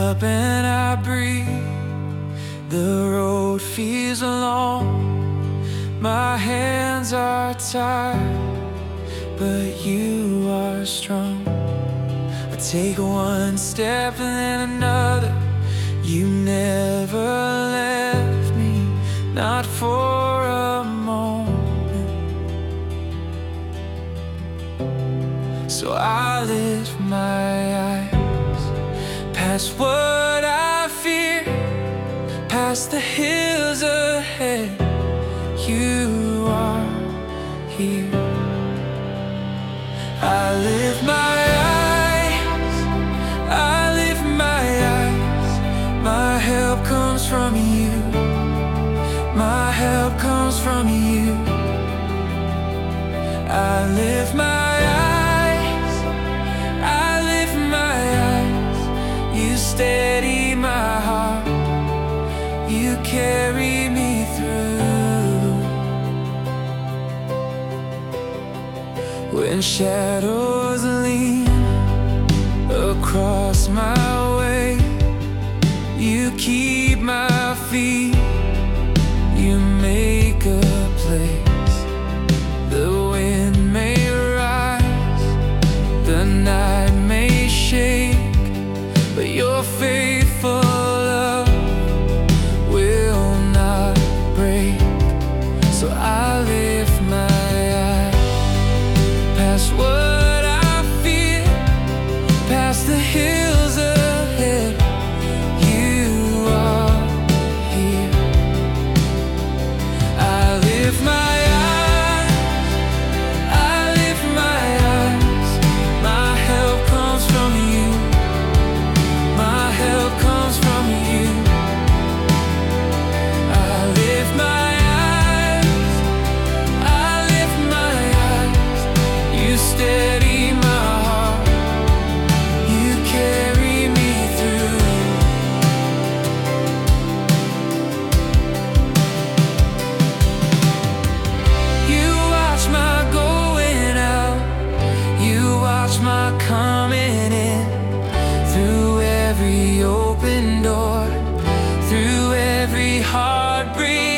up and I breathe. The road feels long, my hands are tired, but you are strong. I take one step and then another. You never left me, not for a moment. So I lift my eyes past what I fear, past the hills ahead. You are here. I lift my eyes, I lift my eyes. My help comes from you, my help comes from you. I lift my eyes, I lift my eyes. You steady my heart, you carry me through. When shadows lean across my way, you keep my feet, you make a place. The wind may rise, the night may shake, but your faithful love will not break. So I lift my eyes past what I fear, past the hills ahead. You are here. I lift my eyes, I lift my eyes. My help comes from you, my help comes from you. I lift my eyes, I lift my eyes. You steady my heart, you carry me through. You watch my going out, you watch my coming in. Through every open door, through every heartbreak,